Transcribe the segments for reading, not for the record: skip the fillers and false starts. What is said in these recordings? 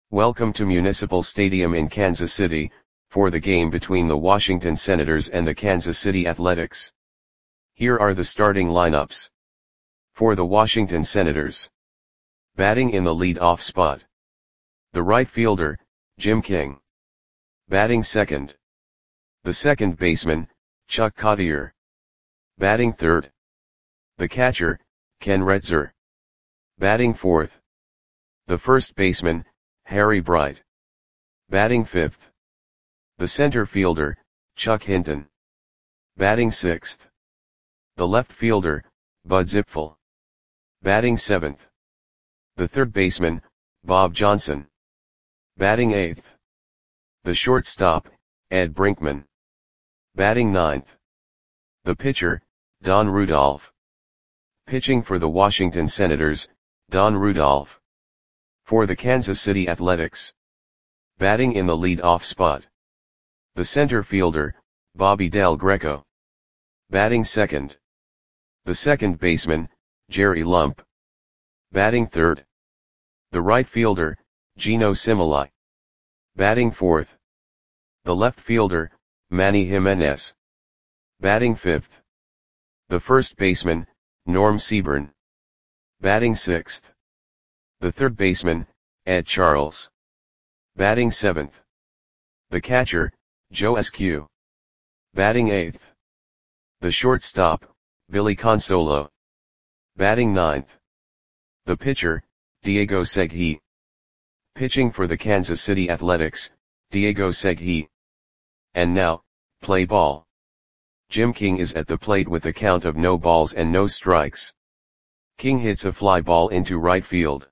Welcome to Municipal Stadium in Kansas City, for the game between the Washington Senators and the Kansas City Athletics. Here are the starting lineups. For the Washington Senators. Batting in the lead-off spot. The right fielder, Jim King. Batting second. The second baseman, Chuck Cottier. Batting third. The catcher, Ken Retzer. Batting fourth. The first baseman, Harry Bright. Batting fifth. The center fielder, Chuck Hinton. Batting sixth. The left fielder, Bud Zipfel. Batting seventh. The third baseman, Bob Johnson. Batting eighth. The shortstop, Ed Brinkman. Batting ninth. The pitcher, Don Rudolph. Pitching for the Washington Senators, Don Rudolph. For the Kansas City Athletics. Batting in the lead-off spot. The center fielder, Bobby Del Greco. Batting second. The second baseman, Jerry Lump. Batting third. The right fielder, Geno Similai. Batting fourth. The left fielder, Manny Jimenez. Batting fifth. The first baseman, Norm Seaburn. Batting sixth. The third baseman, Ed Charles. Batting seventh. The catcher, Joe Askew. Batting eighth. The shortstop, Billy Consolo. Batting ninth. The pitcher, Diego Segui. Pitching for the Kansas City Athletics, Diego Segui. And now, play ball. Jim King is at the plate with a count of no balls and no strikes. King hits a fly ball into right field.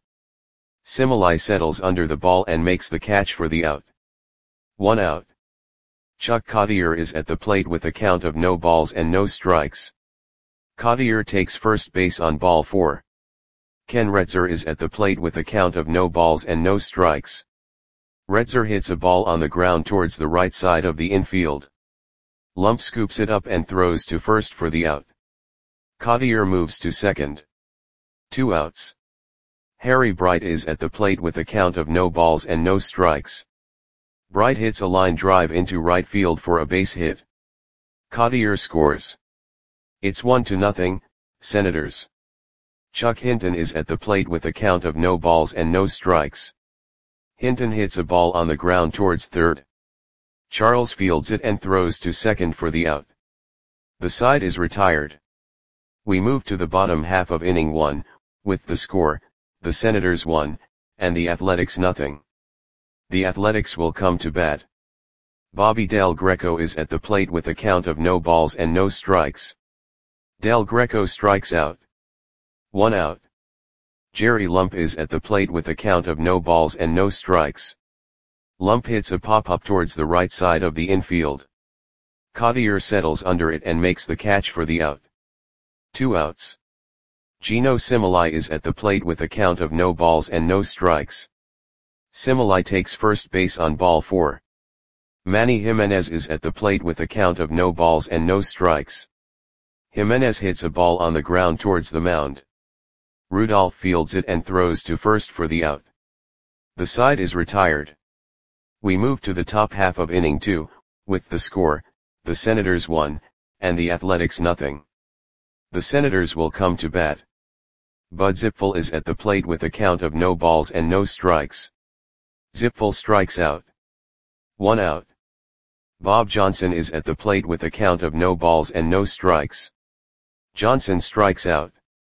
Similai settles under the ball and makes the catch for the out. 1 out. Chuck Cottier is at the plate with a count of no balls and no strikes. Cottier takes first base on ball 4. Ken Retzer is at the plate with a count of no balls and no strikes. Retzer hits a ball on the ground towards the right side of the infield. Lump scoops it up and throws to first for the out. Cottier moves to second. 2 outs. Harry Bright is at the plate with a count of no balls and no strikes. Bright hits a line drive into right field for a base hit. Cottier scores. It's 1-0, Senators. Chuck Hinton is at the plate with a count of no balls and no strikes. Hinton hits a ball on the ground towards third. Charles fields it and throws to second for the out. The side is retired. We move to the bottom half of inning 1, with the score, the Senators 1, and the Athletics 0. The Athletics will come to bat. Bobby Del Greco is at the plate with a count of no balls and no strikes. Del Greco strikes out. 1 out. Jerry Lump is at the plate with a count of no balls and no strikes. Lump hits a pop-up towards the right side of the infield. Cottier settles under it and makes the catch for the out. 2 outs. Geno Similai is at the plate with a count of no balls and no strikes. Similai takes first base on ball 4. Manny Jimenez is at the plate with a count of no balls and no strikes. Jimenez hits a ball on the ground towards the mound. Rudolph fields it and throws to first for the out. The side is retired. We move to the top half of inning 2, with the score, the Senators 1, and the Athletics 0. The Senators will come to bat. Bud Zipfel is at the plate with a count of no balls and no strikes. Zipfel strikes out. 1 out. Bob Johnson is at the plate with a count of no balls and no strikes. Johnson strikes out.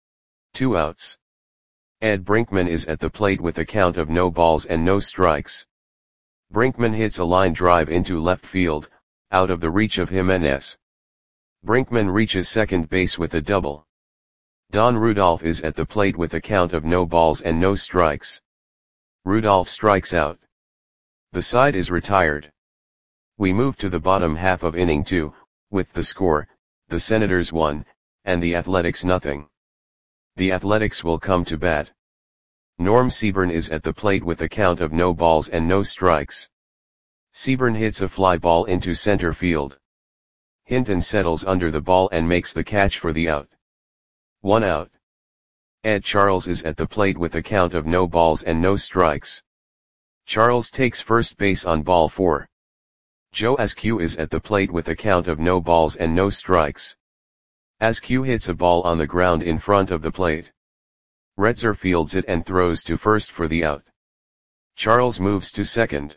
2 outs. Ed Brinkman is at the plate with a count of no balls and no strikes. Brinkman hits a line drive into left field, out of the reach of Jimenez. Brinkman reaches second base with a double. Don Rudolph is at the plate with a count of no balls and no strikes. Rudolph strikes out. The side is retired. We move to the bottom half of inning 2, with the score, the Senators 1, and the Athletics 0. The Athletics will come to bat. Norm Seaburn is at the plate with a count of no balls and no strikes. Seaburn hits a fly ball into center field. Hinton settles under the ball and makes the catch for the out. 1 out. Ed Charles is at the plate with a count of no balls and no strikes. Charles takes first base on ball 4. Joe Askew is at the plate with a count of no balls and no strikes. Askew hits a ball on the ground in front of the plate. Retzer fields it and throws to first for the out. Charles moves to second.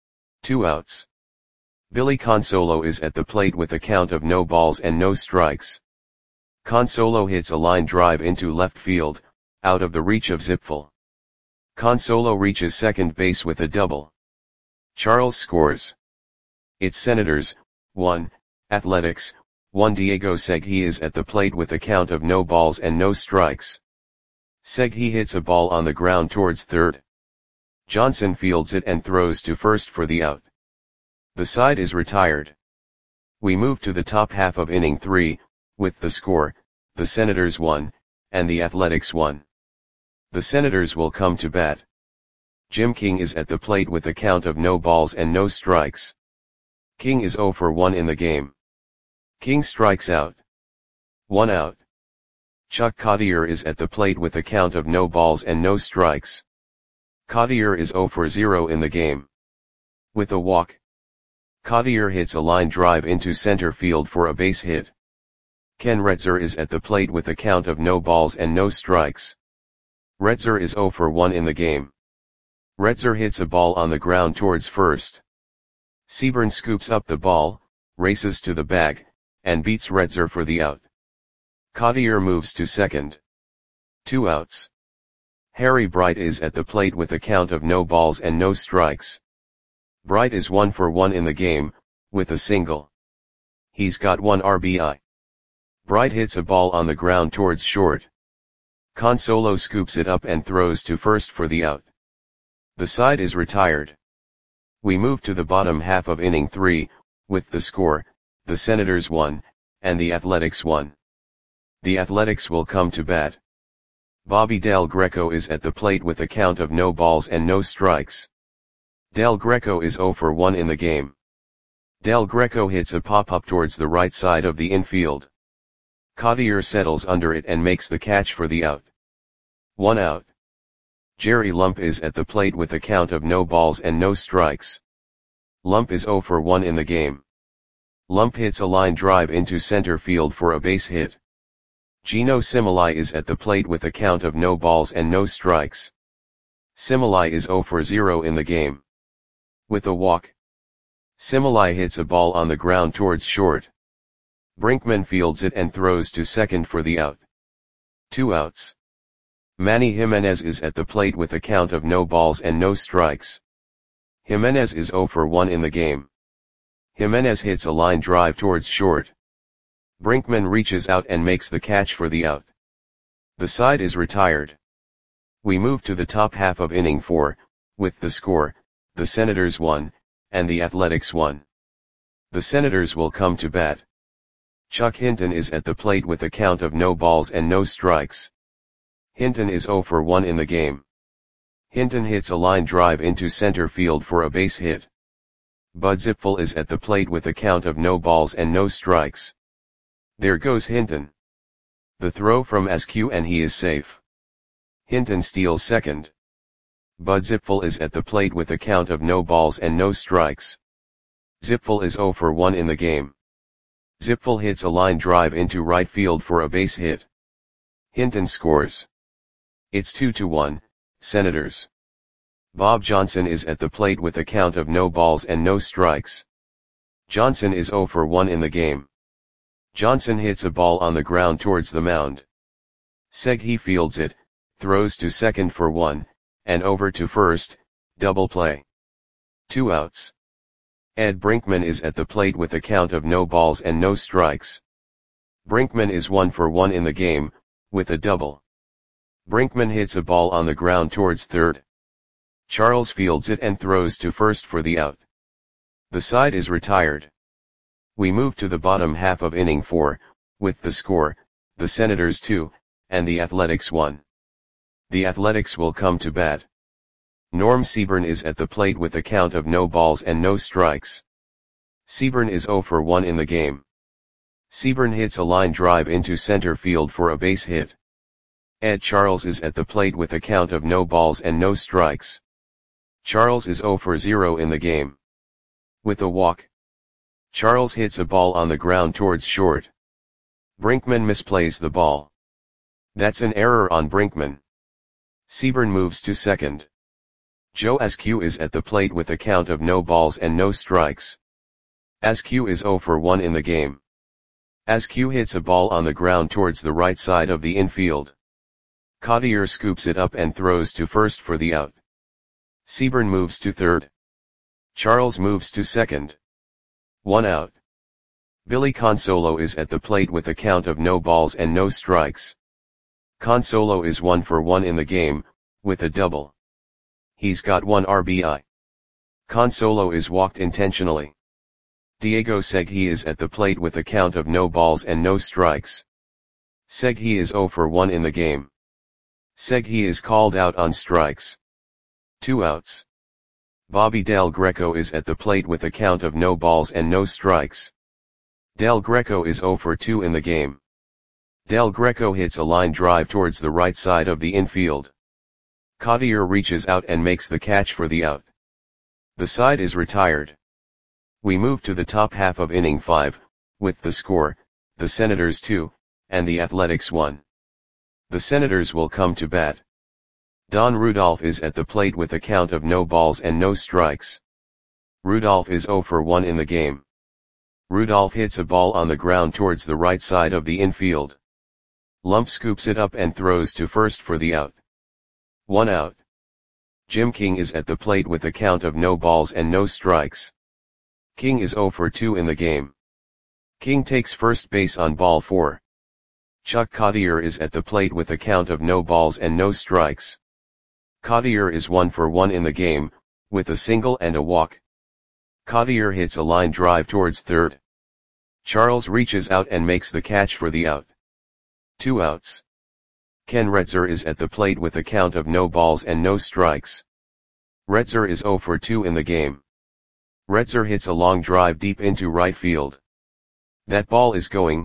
2 outs. Billy Consolo is at the plate with a count of no balls and no strikes. Consolo hits a line drive into left field, out of the reach of Zipfel. Consolo reaches second base with a double. Charles scores. It's Senators, 1, Athletics, 1. Diego Segui is at the plate with a count of no balls and no strikes. Segui hits a ball on the ground towards third. Johnson fields it and throws to first for the out. The side is retired. We move to the top half of inning 3, with the score, the Senators 1, and the Athletics 1. The Senators will come to bat. Jim King is at the plate with a count of no balls and no strikes. King is 0 for 1 in the game. King strikes out. 1 out. Chuck Cottier is at the plate with a count of no balls and no strikes. Cottier is 0 for 0 in the game. With a walk. Cottier hits a line drive into center field for a base hit. Ken Retzer is at the plate with a count of no balls and no strikes. Retzer is 0 for 1 in the game. Retzer hits a ball on the ground towards first. Seaburn scoops up the ball, races to the bag, and beats Retzer for the out. Cottier moves to second. 2 outs. Harry Bright is at the plate with a count of no balls and no strikes. Bright is 1 for 1 in the game, with a single. He's got 1 RBI. Bright hits a ball on the ground towards short. Consolo scoops it up and throws to first for the out. The side is retired. We move to the bottom half of inning 3, with the score, the Senators 1, and the Athletics 1. The Athletics will come to bat. Bobby Del Greco is at the plate with a count of no balls and no strikes. Del Greco is 0 for 1 in the game. Del Greco hits a pop-up towards the right side of the infield. Cottier settles under it and makes the catch for the out. 1 out. Jerry Lump is at the plate with a count of no balls and no strikes. Lump is 0 for 1 in the game. Lump hits a line drive into center field for a base hit. Gino Similai is at the plate with a count of no balls and no strikes. Similai is 0 for 0 in the game. With a walk. Similai hits a ball on the ground towards short. Brinkman fields it and throws to second for the out. 2 outs. Manny Jimenez is at the plate with a count of no balls and no strikes. Jimenez is 0 for 1 in the game. Jimenez hits a line drive towards short. Brinkman reaches out and makes the catch for the out. The side is retired. We move to the top half of inning 4, with the score, the Senators 1, and the Athletics 1. The Senators will come to bat. Chuck Hinton is at the plate with a count of no balls and no strikes. Hinton is 0 for 1 in the game. Hinton hits a line drive into center field for a base hit. Bud Zipfel is at the plate with a count of no balls and no strikes. There goes Hinton. The throw from Askew and he is safe. Hinton steals second. Bud Zipfel is at the plate with a count of no balls and no strikes. Zipfel is 0 for 1 in the game. Zipfel hits a line drive into right field for a base hit. Hinton scores. It's 2-1, Senators. Bob Johnson is at the plate with a count of no balls and no strikes. Johnson is 0 for 1 in the game. Johnson hits a ball on the ground towards the mound. Segui fields it, throws to second for 1, and over to first, double play. 2 outs. Ed Brinkman is at the plate with a count of no balls and no strikes. Brinkman is 1 for 1 in the game, with a double. Brinkman hits a ball on the ground towards third. Charles fields it and throws to first for the out. The side is retired. We move to the bottom half of inning 4, with the score, the Senators 2, and the Athletics 1. The Athletics will come to bat. Norm Seaburn is at the plate with a count of no balls and no strikes. Seaburn is 0 for 1 in the game. Seaburn hits a line drive into center field for a base hit. Ed Charles is at the plate with a count of no balls and no strikes. Charles is 0 for 0 in the game. With a walk, Charles hits a ball on the ground towards short. Brinkman misplays the ball. That's an error on Brinkman. Seaburn moves to second. Joe Askew is at the plate with a count of no balls and no strikes. Askew is 0 for 1 in the game. Askew hits a ball on the ground towards the right side of the infield. Cottier scoops it up and throws to first for the out. Seaburn moves to third. Charles moves to second. 1 out. Billy Consolo is at the plate with a count of no balls and no strikes. Consolo is 1 for 1 in the game, with a double. He's got 1 RBI. Consolo is walked intentionally. Diego Segui is at the plate with a count of no balls and no strikes. Segui is 0 for 1 in the game. Segui is called out on strikes. 2 outs. Bobby Del Greco is at the plate with a count of no balls and no strikes. Del Greco is 0 for 2 in the game. Del Greco hits a line drive towards the right side of the infield. Cottier reaches out and makes the catch for the out. The side is retired. We move to the top half of inning 5, with the score, the Senators 2, and the Athletics 1. The Senators will come to bat. Don Rudolph is at the plate with a count of no balls and no strikes. Rudolph is 0 for 1 in the game. Rudolph hits a ball on the ground towards the right side of the infield. Lump scoops it up and throws to first for the out. 1 out. Jim King is at the plate with a count of no balls and no strikes. King is 0 for 2 in the game. King takes first base on ball 4. Chuck Cottier is at the plate with a count of no balls and no strikes. Cottier is 1 for 1 in the game, with a single and a walk. Cottier hits a line drive towards third. Charles reaches out and makes the catch for the out. 2 outs. Ken Retzer is at the plate with a count of no balls and no strikes. Retzer is 0 for 2 in the game. Retzer hits a long drive deep into right field. That ball is gone.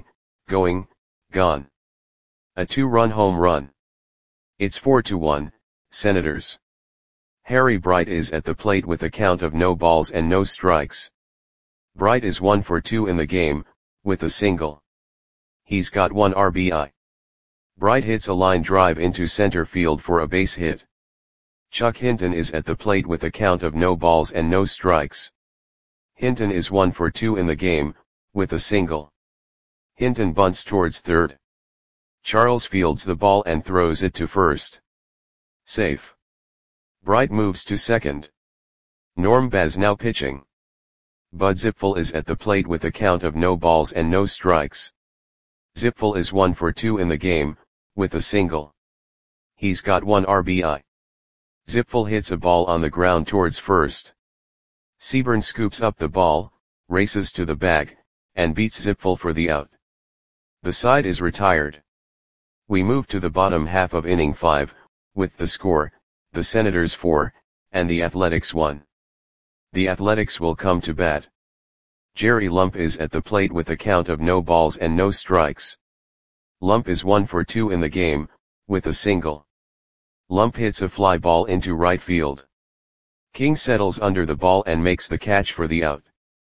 A 2-run home run. It's 4-1, Senators. Harry Bright is at the plate with a count of no balls and no strikes. Bright is 1 for 2 in the game, with a single. He's got 1 RBI. Bright hits a line drive into center field for a base hit. Chuck Hinton is at the plate with a count of no balls and no strikes. Hinton is 1 for 2 in the game, with a single. Hinton bunts towards third. Charles fields the ball and throws it to first. Safe. Bright moves to second. Norm Baz now pitching. Bud Zipfel is at the plate with a count of no balls and no strikes. Zipfel is 1 for 2 in the game, with a single. He's got 1 RBI. Zipfel hits a ball on the ground towards first. Seaburn scoops up the ball, races to the bag, and beats Zipfel for the out. The side is retired. We move to the bottom half of inning 5, with the score, the Senators 4, and the Athletics 1. The Athletics will come to bat. Jerry Lump is at the plate with a count of no balls and no strikes. Lump is 1 for 2 in the game, with a single. Lump hits a fly ball into right field. King settles under the ball and makes the catch for the out.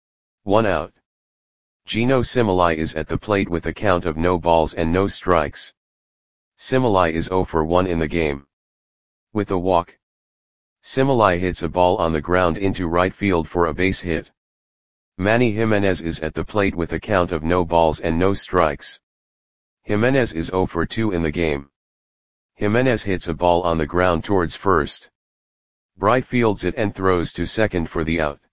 1 out. Gino Similai is at the plate with a count of no balls and no strikes. Similai is 0 for 1 in the game. With a walk, Similai hits a ball on the ground into right field for a base hit. Manny Jimenez is at the plate with a count of no balls and no strikes. Jimenez is 0 for 2 in the game. Jimenez hits a ball on the ground towards first. Bright fields it and throws to second for the out.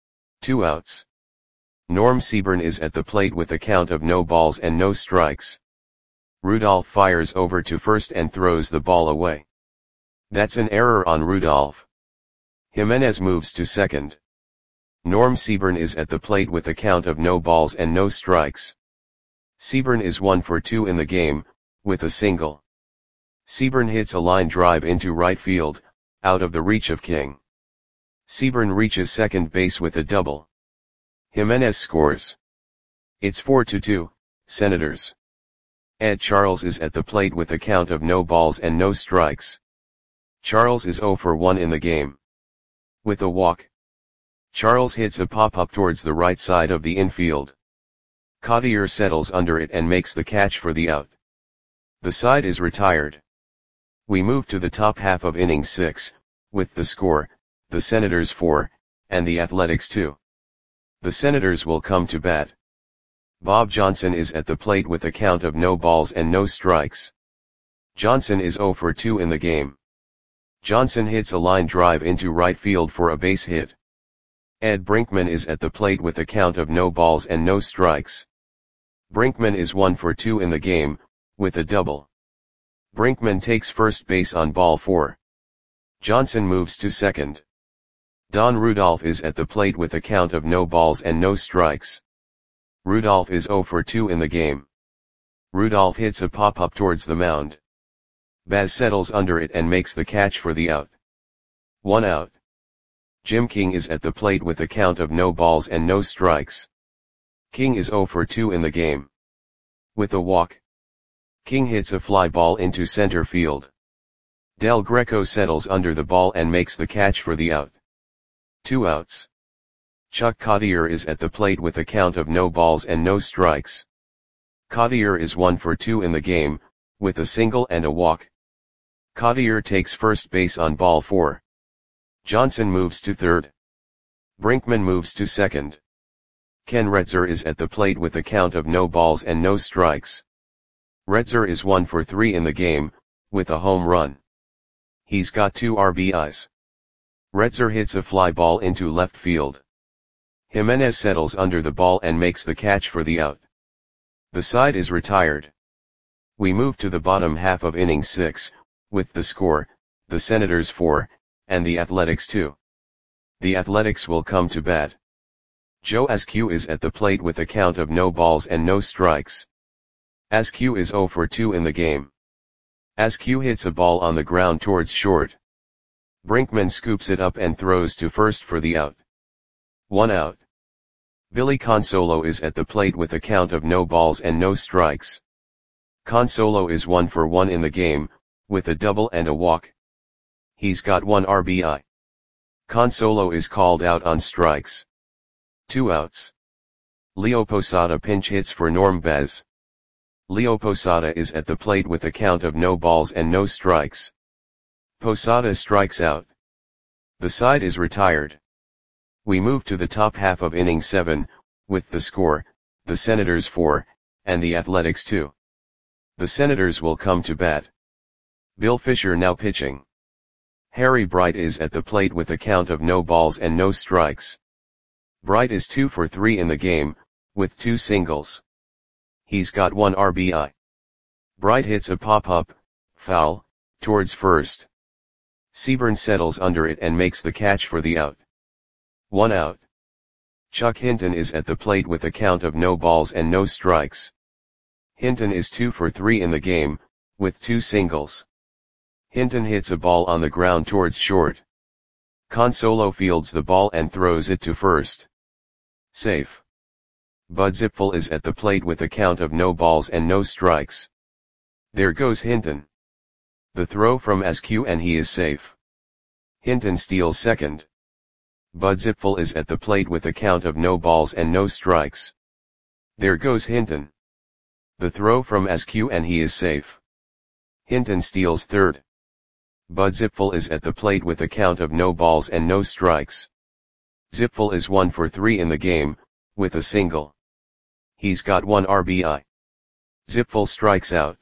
2 outs. Norm Seaburn is at the plate with a count of no balls and no strikes. Rudolph fires over to first and throws the ball away. That's an error on Rudolph. Jimenez moves to second. Norm Seaburn is at the plate with a count of no balls and no strikes. Seaburn is 1 for 2 in the game, with a single. Seaburn hits a line drive into right field, out of the reach of King. Seaburn reaches second base with a double. Jimenez scores. It's 4-2, Senators. Ed Charles is at the plate with a count of no balls and no strikes. Charles is 0 for 1 in the game. With a walk, Charles hits a pop-up towards the right side of the infield. Cottier settles under it and makes the catch for the out. The side is retired. We move to the top half of inning 6, with the score, the Senators 4, and the Athletics 2. The Senators will come to bat. Bob Johnson is at the plate with a count of no balls and no strikes. Johnson is 0 for 2 in the game. Johnson hits a line drive into right field for a base hit. Ed Brinkman is at the plate with a count of no balls and no strikes. Brinkman is 1 for 2 in the game, with a double. Brinkman takes first base on ball 4. Johnson moves to second. Don Rudolph is at the plate with a count of no balls and no strikes. Rudolph is 0 for 2 in the game. Rudolph hits a pop-up towards the mound. Baz settles under it and makes the catch for the out. 1 out. Jim King is at the plate with a count of no balls and no strikes. King is 0 for 2 in the game. With a walk, King hits a fly ball into center field. Del Greco settles under the ball and makes the catch for the out. 2 outs. Chuck Cottier is at the plate with a count of no balls and no strikes. Cottier is 1 for 2 in the game, with a single and a walk. Cottier takes first base on ball 4. Johnson moves to third. Brinkman moves to second. Ken Retzer is at the plate with a count of no balls and no strikes. Retzer is 1 for 3 in the game, with a home run. He's got 2 RBIs. Retzer hits a fly ball into left field. Jimenez settles under the ball and makes the catch for the out. The side is retired. We move to the bottom half of inning 6, with the score, the Senators 4, and the Athletics 2. The Athletics will come to bat. Joe Askew is at the plate with a count of no balls and no strikes. Askew is 0 for 2 in the game. Askew hits a ball on the ground towards short. Brinkman scoops it up and throws to first for the out. 1 out. Billy Consolo is at the plate with a count of no balls and no strikes. Consolo is 1 for 1 in the game, with a double and a walk. He's got 1 RBI. Consolo is called out on strikes. 2 outs. Leo Posada pinch hits for Norm Baz. Leo Posada is at the plate with a count of no balls and no strikes. Posada strikes out. The side is retired. We move to the top half of inning 7, with the score, the Senators 4, and the Athletics 2. The Senators will come to bat. Bill Fisher now pitching. Harry Bright is at the plate with a count of no balls and no strikes. Bright is 2 for 3 in the game, with 2 singles. He's got 1 RBI. Bright hits a pop-up, foul, towards first. Seaburn settles under it and makes the catch for the out. 1 out. Chuck Hinton is at the plate with a count of no balls and no strikes. Hinton is 2 for 3 in the game, with 2 singles. Hinton hits a ball on the ground towards short. Consolo fields the ball and throws it to first. Safe. Bud Zipfel is at the plate with a count of no balls and no strikes. There goes Hinton. The throw from Askew and he is safe. Hinton steals second. Bud Zipfel is at the plate with a count of no balls and no strikes. There goes Hinton. The throw from Askew and he is safe. Hinton steals third. Bud Zipfel is at the plate with a count of no balls and no strikes. Zipfel is 1 for 3 in the game, with a single. He's got 1 RBI. Zipfel strikes out.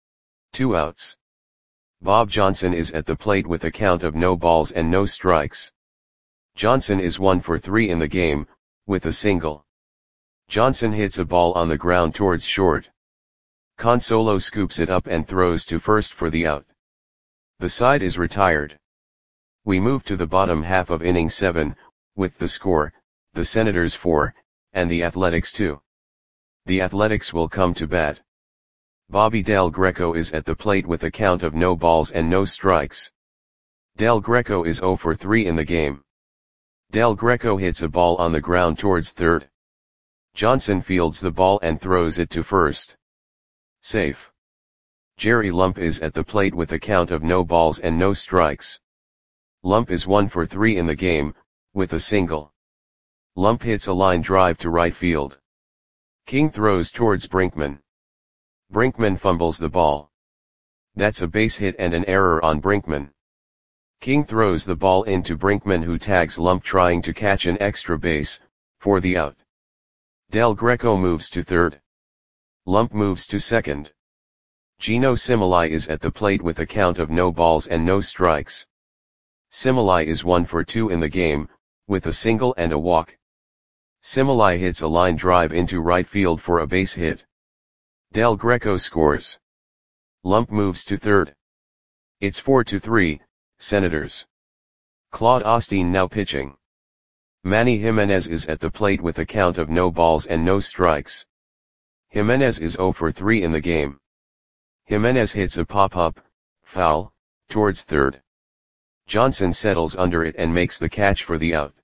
2 outs. Bob Johnson is at the plate with a count of no balls and no strikes. Johnson is 1 for 3 in the game, with a single. Johnson hits a ball on the ground towards short. Consolo scoops it up and throws to first for the out. The side is retired. We move to the bottom half of inning 7, with the score, the Senators 4, and the Athletics 2. The Athletics will come to bat. Bobby Del Greco is at the plate with a count of no balls and no strikes. Del Greco is 0 for 3 in the game. Del Greco hits a ball on the ground towards third. Johnson fields the ball and throws it to first. Safe. Jerry Lump is at the plate with a count of no balls and no strikes. Lump is 1 for 3 in the game, with a single. Lump hits a line drive to right field. King throws towards Brinkman. Brinkman fumbles the ball. That's a base hit and an error on Brinkman. King throws the ball into Brinkman, who tags Lump trying to catch an extra base, for the out. Del Greco moves to third. Lump moves to second. Gino Simili is at the plate with a count of no balls and no strikes. Simili is 1 for 2 in the game, with a single and a walk. Simili hits a line drive into right field for a base hit. Del Greco scores. Lump moves to third. It's 4-3, Senators. Claude Osteen now pitching. Manny Jimenez is at the plate with a count of no balls and no strikes. Jimenez is 0 for 3 in the game. Jimenez hits a pop-up, foul, towards third. Johnson settles under it and makes the catch for the out.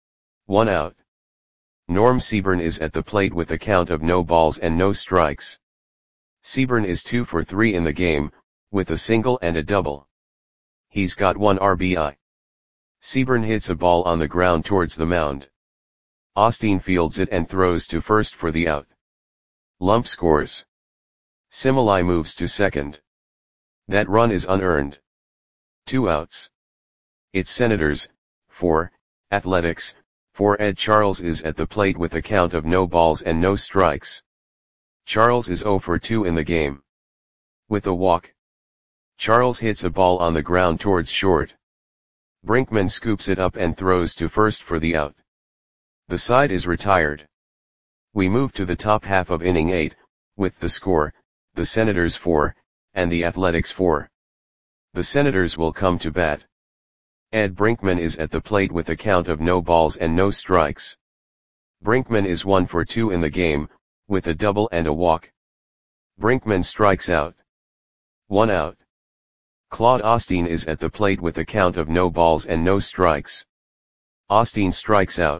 1 out. Norm Seaburn is at the plate with a count of no balls and no strikes. Seaburn is 2 for 3 in the game, with a single and a double. He's got 1 RBI. Seaburn hits a ball on the ground towards the mound. Osteen fields it and throws to first for the out. Lump scores. Simili moves to second. That run is unearned. 2 outs. It's Senators, 4, Athletics, 4. Ed Charles is at the plate with a count of no balls and no strikes. Charles is 0 for 2 in the game. With a walk. Charles hits a ball on the ground towards short. Brinkman scoops it up and throws to first for the out. The side is retired. We move to the top half of inning 8, with the score, the Senators 4, and the Athletics 4. The Senators will come to bat. Ed Brinkman is at the plate with a count of no balls and no strikes. Brinkman is 1 for 2 in the game, with a double and a walk. Brinkman strikes out. 1 out. Claude Osteen is at the plate with a count of no balls and no strikes. Osteen strikes out.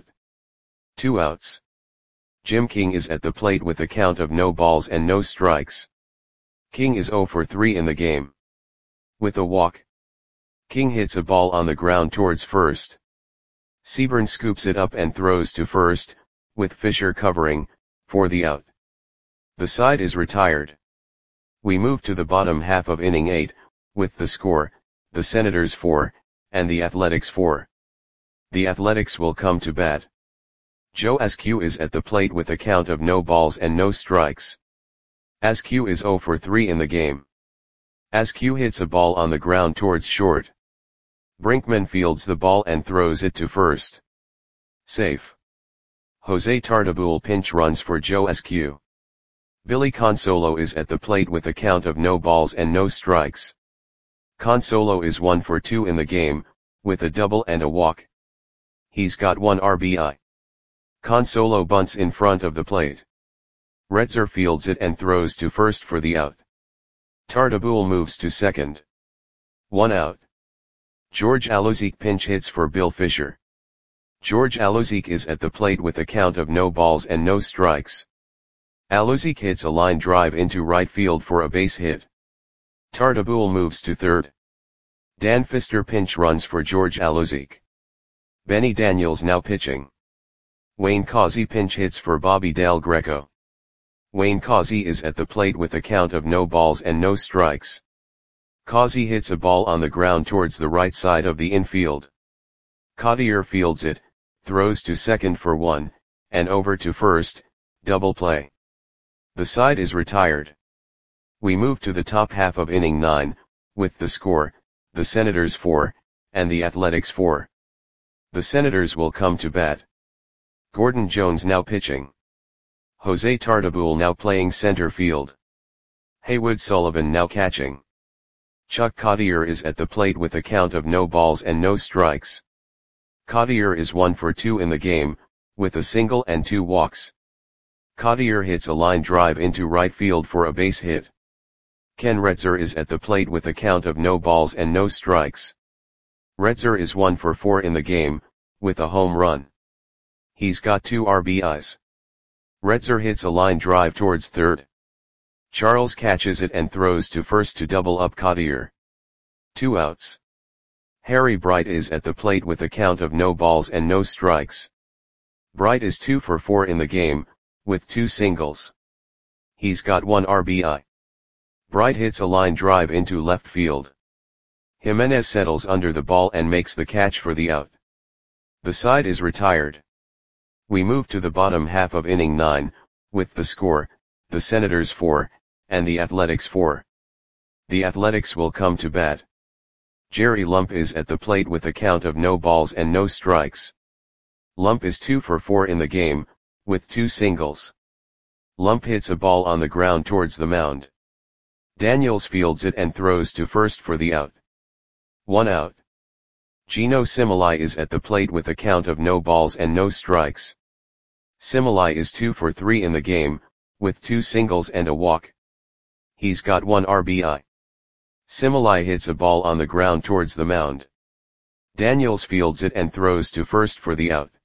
2 outs. Jim King is at the plate with a count of no balls and no strikes. King is 0 for 3 in the game. With a walk. King hits a ball on the ground towards first. Seaburn scoops it up and throws to first, with Fisher covering, for the out. The side is retired. We move to the bottom half of inning 8, with the score, the Senators 4, and the Athletics 4. The Athletics will come to bat. Joe Askew is at the plate with a count of no balls and no strikes. Askew is 0 for 3 in the game. Askew hits a ball on the ground towards short. Brinkman fields the ball and throws it to first. Safe. Jose Tartabull pinch runs for Joe Askew. Billy Consolo is at the plate with a count of no balls and no strikes. Consolo is 1 for 2 in the game, with a double and a walk. He's got 1 RBI. Consolo bunts in front of the plate. Retzer fields it and throws to first for the out. Tartabull moves to second. 1 out. George Alozique pinch hits for Bill Fisher. George Alozique is at the plate with a count of no balls and no strikes. Alozique hits a line drive into right field for a base hit. Tartabull moves to third. Dan Pfister pinch runs for George Alozique. Benny Daniels now pitching. Wayne Causey pinch hits for Bobby Del Greco. Wayne Causey is at the plate with a count of no balls and no strikes. Causey hits a ball on the ground towards the right side of the infield. Cottier fields it, throws to second for 1, and over to first, double play. The side is retired. We move to the top half of inning 9, with the score, the Senators 4, and the Athletics 4. The Senators will come to bat. Gordon Jones now pitching. Jose Tartabull now playing center field. Haywood Sullivan now catching. Chuck Cottier is at the plate with a count of no balls and no strikes. Cottier is 1 for 2 in the game, with a single and 2 walks. Cottier hits a line drive into right field for a base hit. Ken Retzer is at the plate with a count of no balls and no strikes. Retzer is 1 for 4 in the game, with a home run. He's got 2 RBIs. Retzer hits a line drive towards third. Charles catches it and throws to first to double up Cottier. 2 outs. Harry Bright is at the plate with a count of no balls and no strikes. Bright is 2 for 4 in the game, with 2 singles. He's got 1 RBI. Bright hits a line drive into left field. Jimenez settles under the ball and makes the catch for the out. The side is retired. We move to the bottom half of inning 9, with the score, the Senators 4, and the Athletics 4. The Athletics will come to bat. Jerry Lump is at the plate with a count of no balls and no strikes. Lump is 2 for 4 in the game, with 2 singles. Lump hits a ball on the ground towards the mound. Daniels fields it and throws to first for the out. 1 out. Gino Similai is at the plate with a count of no balls and no strikes. Similai is 2 for 3 in the game, with 2 singles and a walk. He's got 1 RBI. Similai hits a ball on the ground towards the mound. Daniels fields it and throws to first for the out.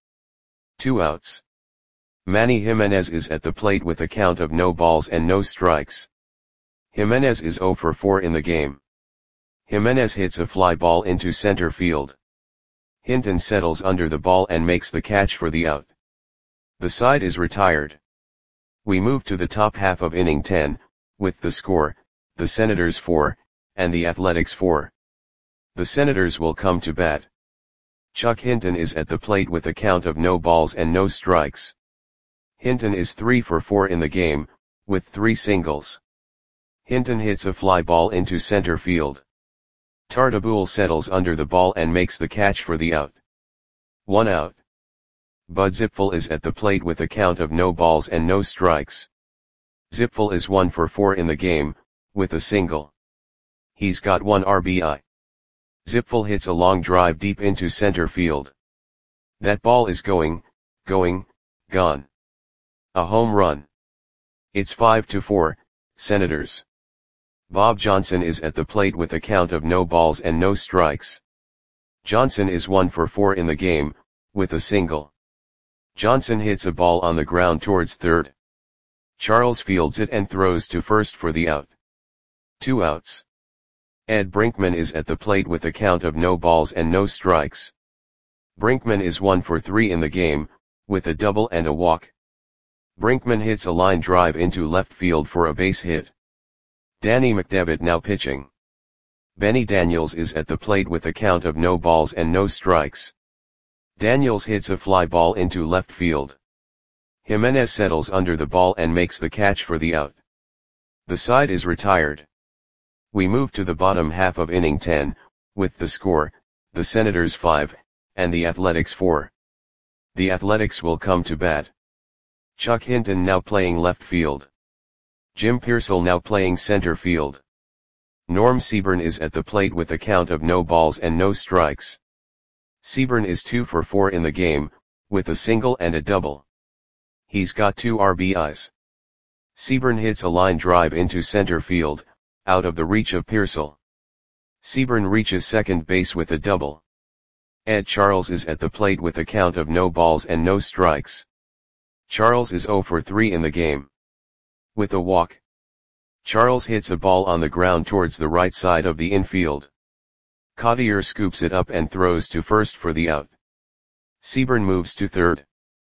2 outs. Manny Jimenez is at the plate with a count of no balls and no strikes. Jimenez is 0 for 4 in the game. Jimenez hits a fly ball into center field. Hinton settles under the ball and makes the catch for the out. The side is retired. We move to the top half of inning 10, with the score, the Senators 4, and the Athletics 4. The Senators will come to bat. Chuck Hinton is at the plate with a count of no balls and no strikes. Hinton is 3 for 4 in the game, with 3 singles. Hinton hits a fly ball into center field. Tartabull settles under the ball and makes the catch for the out. 1 out. Bud Zipfel is at the plate with a count of no balls and no strikes. Zipfel is 1 for 4 in the game, with a single. He's got 1 RBI. Zipfel hits a long drive deep into center field. That ball is gone. A home run. It's 5-4, Senators. Bob Johnson is at the plate with a count of no balls and no strikes. Johnson is 1 for 4 in the game, with a single. Johnson hits a ball on the ground towards third. Charles fields it and throws to first for the out. 2 outs. Ed Brinkman is at the plate with a count of no balls and no strikes. Brinkman is 1 for 3 in the game, with a double and a walk. Brinkman hits a line drive into left field for a base hit. Danny McDevitt now pitching. Benny Daniels is at the plate with a count of no balls and no strikes. Daniels hits a fly ball into left field. Jimenez settles under the ball and makes the catch for the out. The side is retired. We move to the bottom half of inning 10, with the score, the Senators 5, and the Athletics 4. The Athletics will come to bat. Chuck Hinton now playing left field. Jim Pearsall now playing center field. Norm Seaburn is at the plate with a count of no balls and no strikes. Seaburn is 2 for 4 in the game, with a single and a double. He's got 2 RBIs. Seaburn hits a line drive into center field, out of the reach of Pearsall. Seaburn reaches second base with a double. Ed Charles is at the plate with a count of no balls and no strikes. Charles is 0 for 3 in the game. With a walk. Charles hits a ball on the ground towards the right side of the infield. Cottier scoops it up and throws to first for the out. Seaburn moves to third.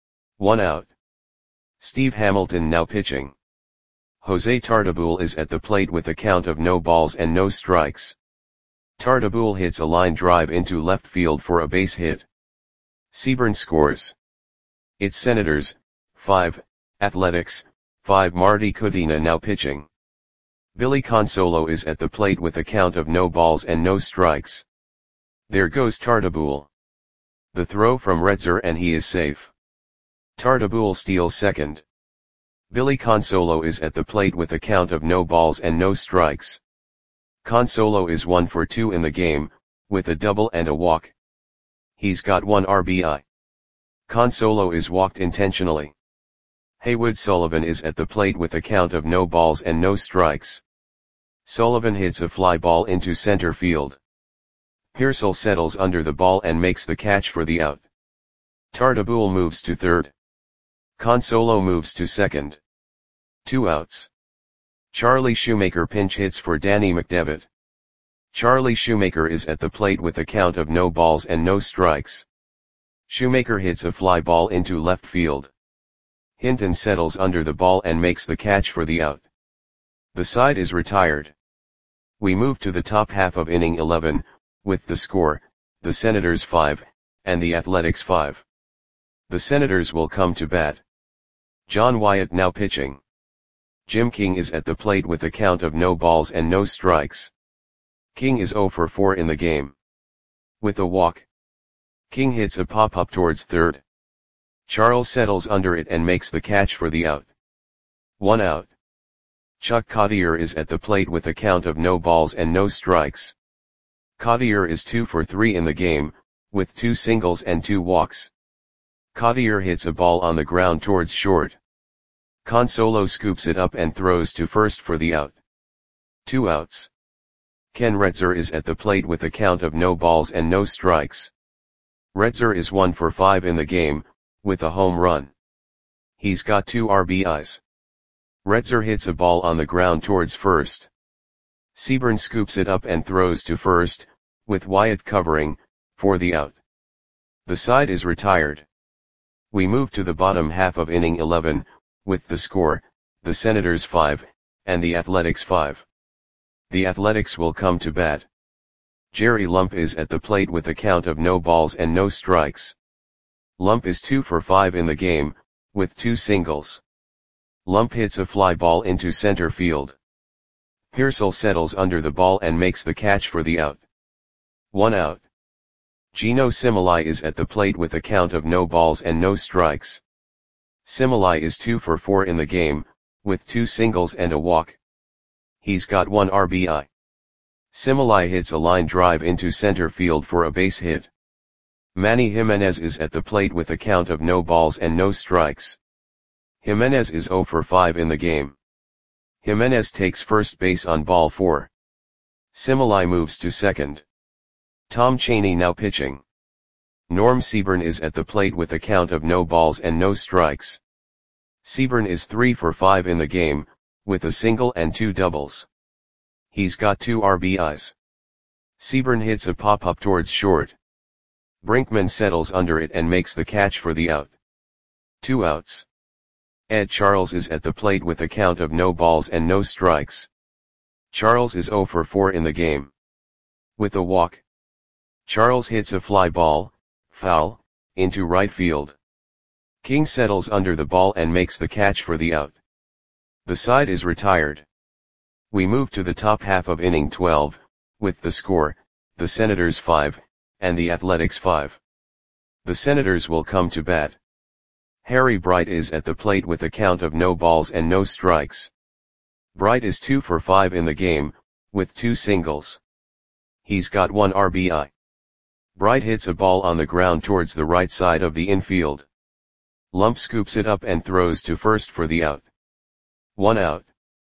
1 out. Steve Hamilton now pitching. Jose Tartabull is at the plate with a count of no balls and no strikes. Tartabull hits a line drive into left field for a base hit. Seaburn scores. It's Senators, 5, Athletics, 5. Marty Kudina now pitching. Billy Consolo is at the plate with a count of no balls and no strikes. There goes Tartabull. The throw from Retzer and he is safe. Tartabull steals second. Billy Consolo is at the plate with a count of no balls and no strikes. Consolo is 1 for 2 in the game, with a double and a walk. He's got 1 RBI. Consolo is walked intentionally. Haywood Sullivan is at the plate with a count of no balls and no strikes. Sullivan hits a fly ball into center field. Pearsall settles under the ball and makes the catch for the out. Tartabull moves to third. Consolo moves to second. 2 outs. Charlie Shoemaker pinch hits for Danny McDevitt. Charlie Shoemaker is at the plate with a count of no balls and no strikes. Shoemaker hits a fly ball into left field. Hinton settles under the ball and makes the catch for the out. The side is retired. We move to the top half of inning 11, with the score, the Senators 5, and the Athletics 5. The Senators will come to bat. John Wyatt now pitching. Jim King is at the plate with a count of no balls and no strikes. King is 0 for 4 in the game. With a walk, King hits a pop-up towards third. Charles settles under it and makes the catch for the out. 1 out. Chuck Cottier is at the plate with a count of no balls and no strikes. Cottier is 2 for 3 in the game, with 2 singles and 2 walks. Cottier hits a ball on the ground towards short. Consolo scoops it up and throws to first for the out. 2 outs. Ken Retzer is at the plate with a count of no balls and no strikes. Retzer is 1 for 5 in the game, with a home run. He's got 2 RBIs. Retzer hits a ball on the ground towards first. Seaburn scoops it up and throws to first, with Wyatt covering, for the out. The side is retired. We move to the bottom half of inning 11, with the score, the Senators 5, and the Athletics 5. The Athletics will come to bat. Jerry Lump is at the plate with a count of no balls and no strikes. Lump is 2 for 5 in the game, with 2 singles. Lump hits a fly ball into center field. Pearsall settles under the ball and makes the catch for the out. 1 out. Gino Similai is at the plate with a count of no balls and no strikes. Similai is 2 for 4 in the game, with 2 singles and a walk. He's got 1 RBI. Similai hits a line drive into center field for a base hit. Manny Jimenez is at the plate with a count of no balls and no strikes. Jimenez is 0 for 5 in the game. Jimenez takes first base on ball 4. Similai moves to second. Tom Chaney now pitching. Norm Seaburn is at the plate with a count of no balls and no strikes. Seaburn is 3 for 5 in the game, with a single and 2 doubles. He's got 2 RBIs. Seaburn hits a pop-up towards short. Brinkman settles under it and makes the catch for the out. 2 outs. Ed Charles is at the plate with a count of no balls and no strikes. Charles is 0 for 4 in the game. With a walk, Charles hits a fly ball, foul, into right field. King settles under the ball and makes the catch for the out. The side is retired. We move to the top half of inning 12, with the score, the Senators 5, and the Athletics 5. The Senators will come to bat. Harry Bright is at the plate with a count of no balls and no strikes. Bright is 2 for 5 in the game, with 2 singles. He's got 1 RBI. Bright hits a ball on the ground towards the right side of the infield. Lump scoops it up and throws to first for the out. 1 out.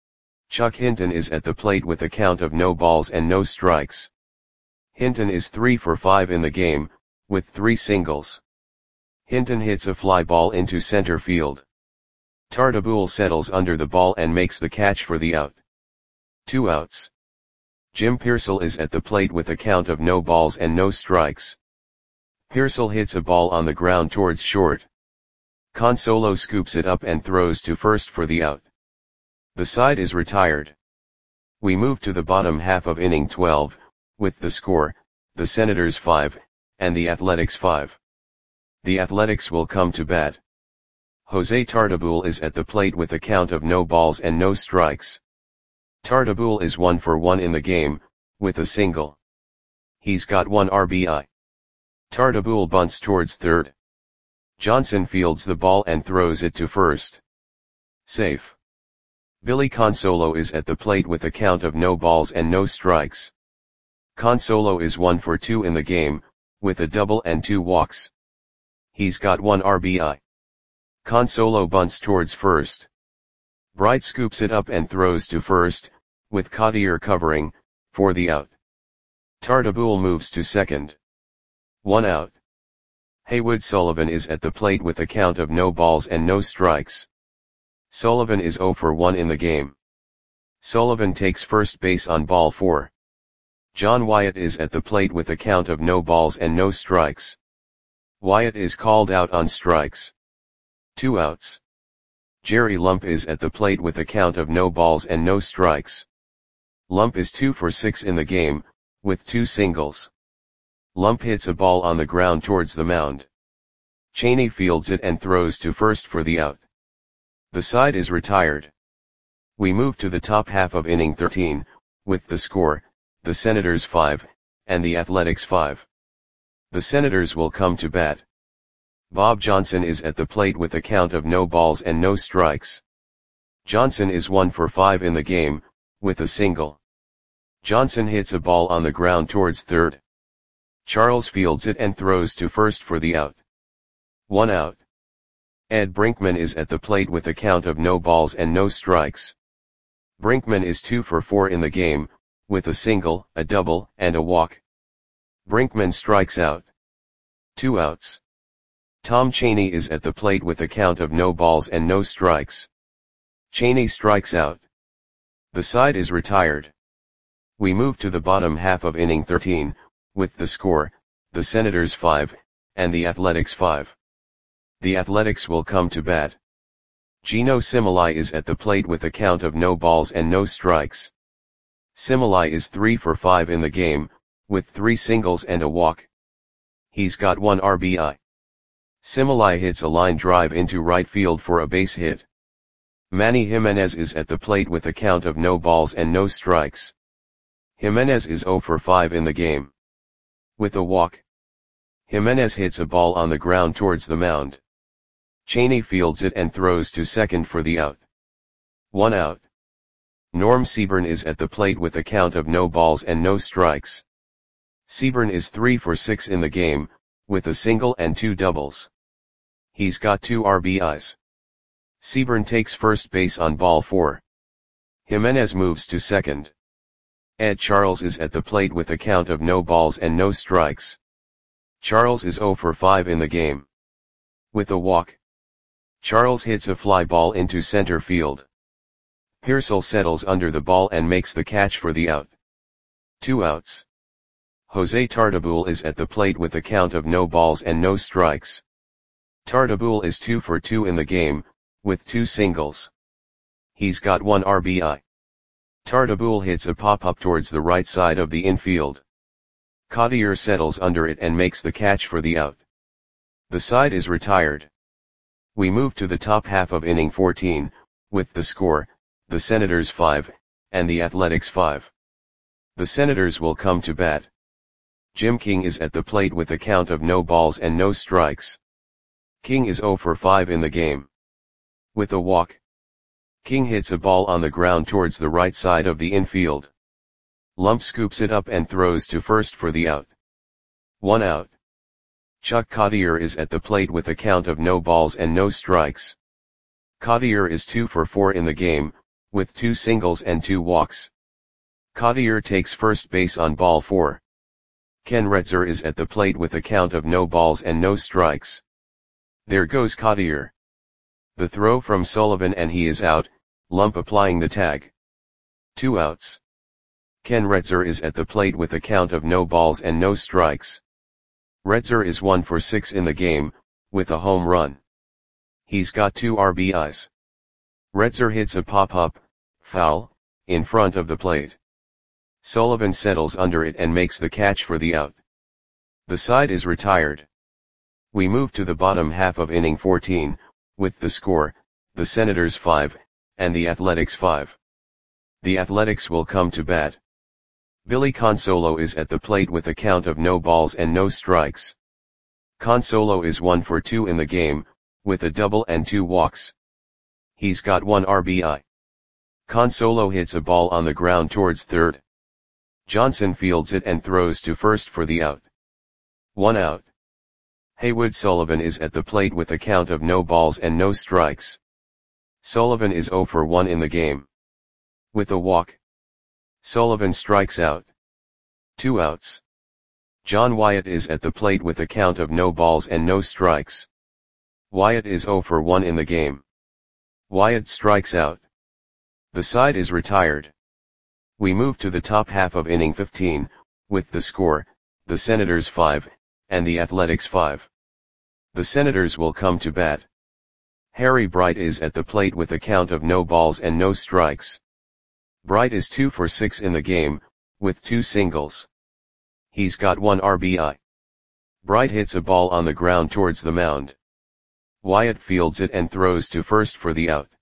Chuck Hinton is at the plate with a count of no balls and no strikes. Hinton is 3 for 5 in the game, with 3 singles. Hinton hits a fly ball into center field. Tartabull settles under the ball and makes the catch for the out. 2 outs. Jim Pearsall is at the plate with a count of no balls and no strikes. Pearsall hits a ball on the ground towards short. Consolo scoops it up and throws to first for the out. The side is retired. We move to the bottom half of inning 12, with the score, the Senators 5, and the Athletics 5. The Athletics will come to bat. Jose Tartabull is at the plate with a count of no balls and no strikes. Tartabull is 1 for 1 in the game, with a single. He's got 1 RBI. Tartabull bunts towards third. Johnson fields the ball and throws it to first. Safe. Billy Consolo is at the plate with a count of no balls and no strikes. Consolo is 1 for 2 in the game, with a double and 2 walks. He's got 1 RBI. Consolo bunts towards first. Bright scoops it up and throws to first, with Cottier covering, for the out. Tartabull moves to second. 1 out. Haywood Sullivan is at the plate with a count of no balls and no strikes. Sullivan is 0 for 1 in the game. Sullivan takes first base on ball 4. John Wyatt is at the plate with a count of no balls and no strikes. Wyatt is called out on strikes. 2 outs. Jerry Lump is at the plate with a count of no balls and no strikes. Lump is 2 for 6 in the game, with 2 singles. Lump hits a ball on the ground towards the mound. Cheney fields it and throws to first for the out. The side is retired. We move to the top half of inning 13, with the score, the Senators 5, and the Athletics 5. The Senators will come to bat. Bob Johnson is at the plate with a count of no balls and no strikes. Johnson is 1 for 5 in the game, with a single. Johnson hits a ball on the ground towards third. Charles fields it and throws to first for the out. 1 out. Ed Brinkman is at the plate with a count of no balls and no strikes. Brinkman is 2 for 4 in the game, with a single, a double, and a walk. Brinkman strikes out. 2 outs. Tom Cheney is at the plate with a count of no balls and no strikes. Cheney strikes out. The side is retired. We move to the bottom half of inning 13, with the score, the Senators 5, and the Athletics 5. The Athletics will come to bat. Geno Similai is at the plate with a count of no balls and no strikes. Similai is 3 for 5 in the game, with 3 singles and a walk. He's got 1 RBI. Similai hits a line drive into right field for a base hit. Manny Jimenez is at the plate with a count of no balls and no strikes. Jimenez is 0 for 5 in the game. With a walk. Jimenez hits a ball on the ground towards the mound. Cheney fields it and throws to second for the out. 1 out. Norm Seaburn is at the plate with a count of no balls and no strikes. Seaburn is 3 for 6 in the game, with a single and 2 doubles. He's got 2 RBIs. Seaburn takes first base on ball 4. Jimenez moves to second. Ed Charles is at the plate with a count of no balls and no strikes. Charles is 0 for 5 in the game. With a walk. Charles hits a fly ball into center field. Pearsall settles under the ball and makes the catch for the out. 2 outs. Jose Tartabull is at the plate with a count of no balls and no strikes. Tartabull is 2 for 2 in the game, with 2 singles. He's got 1 RBI. Tartabull hits a pop-up towards the right side of the infield. Cottier settles under it and makes the catch for the out. The side is retired. We move to the top half of inning 14, with the score, the Senators 5, and the Athletics 5. The Senators will come to bat. Jim King is at the plate with a count of no balls and no strikes. King is 0 for 5 in the game. With a walk. King hits a ball on the ground towards the right side of the infield. Lump scoops it up and throws to first for the out. 1 out. Chuck Cottier is at the plate with a count of no balls and no strikes. Cottier is 2 for 4 in the game, with 2 singles and 2 walks. Cottier takes first base on ball 4. Ken Retzer is at the plate with a count of no balls and no strikes. There goes Cottier. The throw from Sullivan and he is out, Lump applying the tag. 2 outs. Ken Retzer is at the plate with a count of no balls and no strikes. Retzer is 1 for 6 in the game, with a home run. He's got 2 RBIs. Retzer hits a pop-up, foul, in front of the plate. Sullivan settles under it and makes the catch for the out. The side is retired. We move to the bottom half of inning 14, with the score, the Senators 5, and the Athletics 5. The Athletics will come to bat. Billy Consolo is at the plate with a count of no balls and no strikes. Consolo is 1 for 2 in the game, with a double and 2 walks. He's got 1 RBI. Consolo hits a ball on the ground towards third. Johnson fields it and throws to first for the out. 1 out. Haywood Sullivan is at the plate with a count of no balls and no strikes. Sullivan is 0 for 1 in the game. With a walk. Sullivan strikes out. 2 outs. John Wyatt is at the plate with a count of no balls and no strikes. Wyatt is 0 for 1 in the game. Wyatt strikes out. The side is retired. We move to the top half of inning 15, with the score, the Senators 5, and the Athletics 5. The Senators will come to bat. Harry Bright is at the plate with a count of no balls and no strikes. Bright is 2 for 6 in the game, with 2 singles. He's got 1 RBI. Bright hits a ball on the ground towards the mound. Wyatt fields it and throws to first for the out.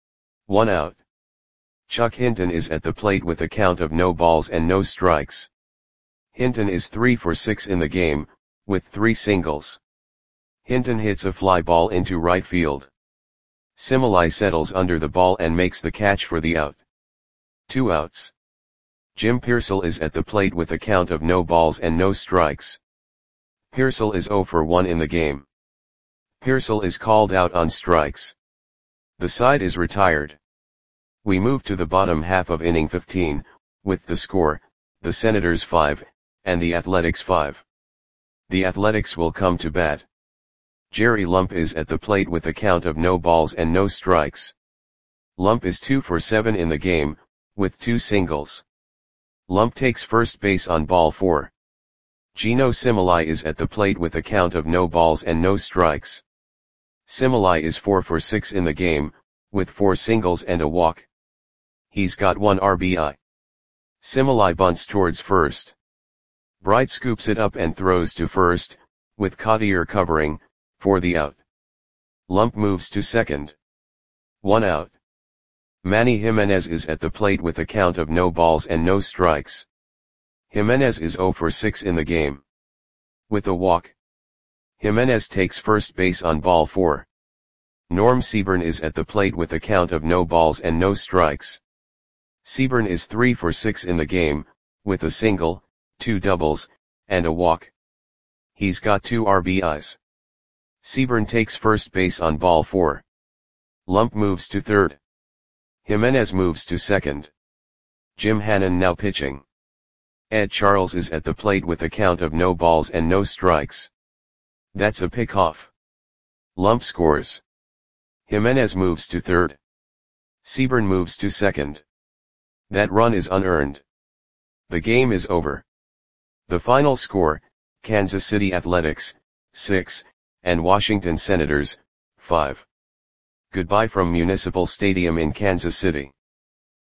1 out. Chuck Hinton is at the plate with a count of no balls and no strikes. Hinton is 3 for 6 in the game, with 3 singles. Hinton hits a fly ball into right field. Similai settles under the ball and makes the catch for the out. 2 outs. Jim Pearsall is at the plate with a count of no balls and no strikes. Pearsall is 0 for 1 in the game. Pearsall is called out on strikes. The side is retired. We move to the bottom half of inning 15, with the score, the Senators 5, and the Athletics 5. The Athletics will come to bat. Jerry Lump is at the plate with a count of no balls and no strikes. Lump is 2 for 7 in the game, with 2 singles. Lump takes first base on ball 4. Gino Similai is at the plate with a count of no balls and no strikes. Similai is 4 for 6 in the game, with 4 singles and a walk. He's got 1 RBI. Similai bunts towards first. Bright scoops it up and throws to first, with Cottier covering, for the out. Lump moves to second. 1 out. Manny Jimenez is at the plate with a count of no balls and no strikes. Jimenez is 0 for 6 in the game. With a walk. Jimenez takes first base on ball 4. Norm Seaburn is at the plate with a count of no balls and no strikes. Seaburn is 3 for 6 in the game, with a single, 2 doubles, and a walk. He's got 2 RBIs. Seaburn takes first base on ball 4. Lump moves to third. Jimenez moves to second. Jim Hannon now pitching. Ed Charles is at the plate with a count of no balls and no strikes. That's a pickoff. Lump scores. Jimenez moves to third. Seaburn moves to second. That run is unearned. The game is over. The final score, Kansas City Athletics, 6, and Washington Senators, 5. Goodbye from Municipal Stadium in Kansas City.